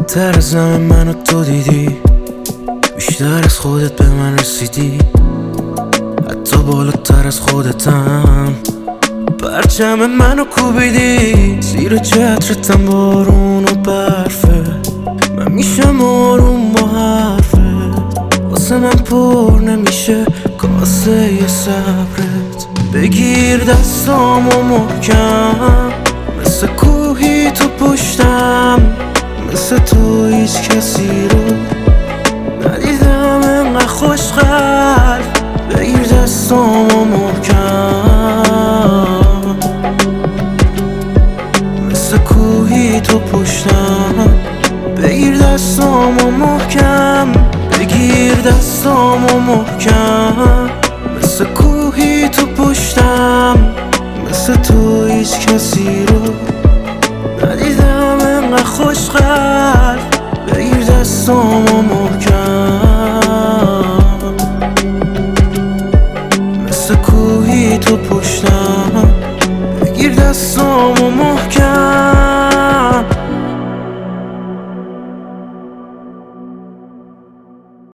بالاتر از همه منو تو دیدی، بیشتر از خودت به من رسیدی، حتی بالاتر از خودتم. پرچم منو کوبیدی، زیر چترتم بارون و برفه. من میشم آروم با حرفت، واسه من پر نمیشه کاسه ی صبرت. بگیر دستامو محکم، مثل کوهی تو پشتم، مثل تو هیچ کسی رو ندیدم انقدر خوشقلب. بگیر دستامو محکم، مثل کوهی تو پشتم. بگیر دستامو محکم، بگیر دستامو محکم، مثل کوهی تو پشتم، مثل تو هیچ کسی رو ندیدم انقدر خوشقلب. بگیر دستامو محکم، مثل کوهی تو پشتم. بگیر دستامو محکم.